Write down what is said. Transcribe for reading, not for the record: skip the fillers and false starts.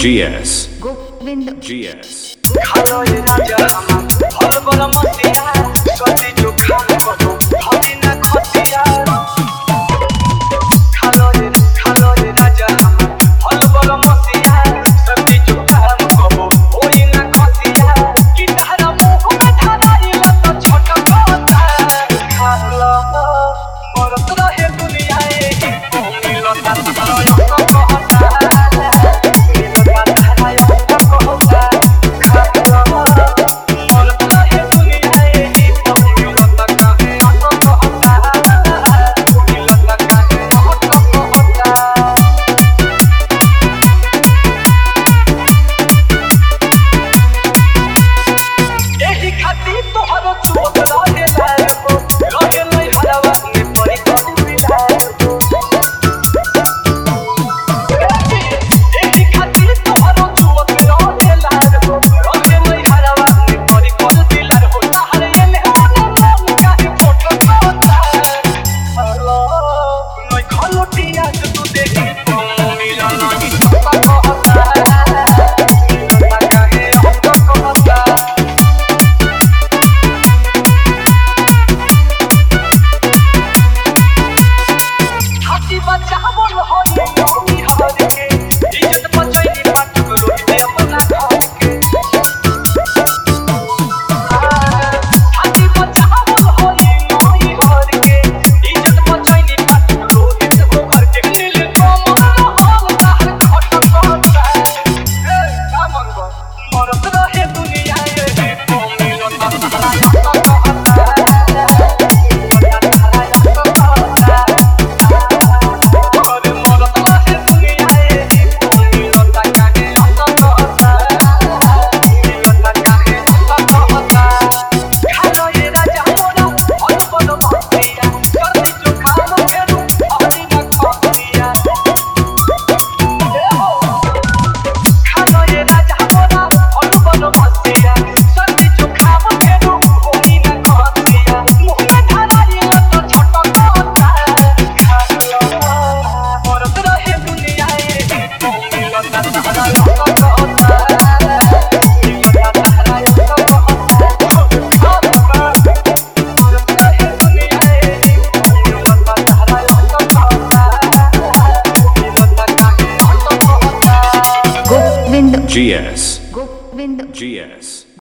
GS Govind GS खालो ये राजा हल बल मतिया सती जो खान को हती ना खतिया खालो ये राजा हल बल मतिया सती जो खान को होई ना खतिया कि तारा मुंह में धराइल तो छटकता खालो मरत रहे दुनिया ए मिलता तारा यो कहता GS गोविंद GS